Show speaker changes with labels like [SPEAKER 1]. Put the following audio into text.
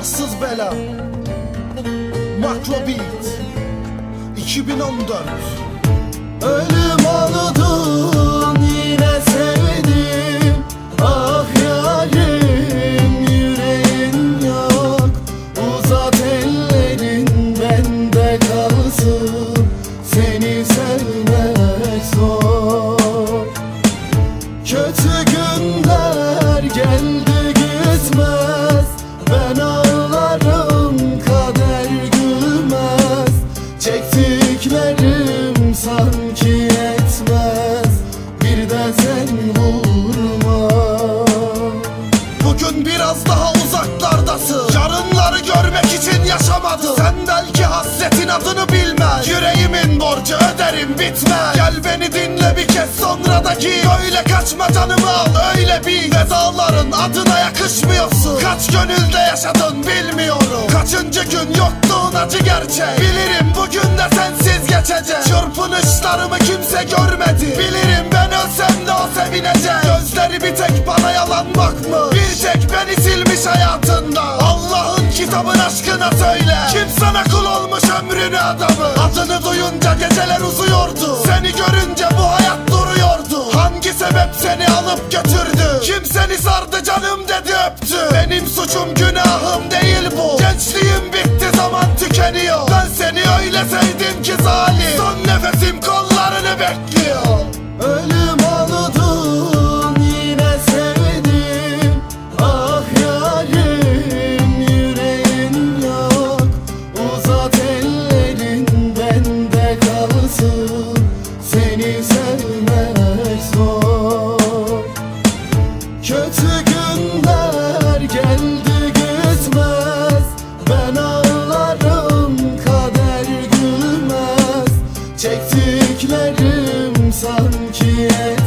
[SPEAKER 1] Bahtsız bela Makro Beat 2014. Ölüm oldun yine sevdim. Ah yarim yüreğin yok. Uzat ellerin bende kalsın. Seni sevmek zor. Kötü günler geldi gitmez. Ben ağlarım kader gülmez. Çektiklerim sanki yetmez. Bir de sen vurma. Bugün biraz daha uzaklardasın. Yarınları görmek için yaşamadın. Sen belki hasretin adını bilmez. Yüreğimin borcu öderim bitmez. Gel beni dinle bir kez sonra da giy. Öyle kaçma canımı al öyle bil. Vedaların adına yakışmıyorsun. Kaç gönülde yaşadın bilmiyorum. Kaçıncı gün yokluğun acı gerçek. Bilirim bugün de sensiz geçecek. Çırpınışlarımı kimse görmedi. Bilirim ben ölsem de o sevinecek. Gözleri bir tek bana yalanmak mı? Bir tek beni silmiş hayatında. Allah'ın kitabın aşkına söyle. Kim sana kul olmuş ömrünü adamı? Adını duyunca geceler uzuyordu. Seni görünce bu hayat duruyordu. Hangi sebep seni alıp götürdü? Kim seni sardı canım dedi öptü. Benim suçum günahım değil bu. Gençliğim bitti zaman tükeniyor. Ben seni öyle sevdim ki zalim. Son nefesim kollarını bekliyor. Ölüm oldun yine sevdim. Ah yarim yüreğin yok. Uzat ellerin bende kalsın. Seni sevmek zor. Kötü günler geldi gitmez. Ben ağlarım kader gülmez. Çektiklerim sanki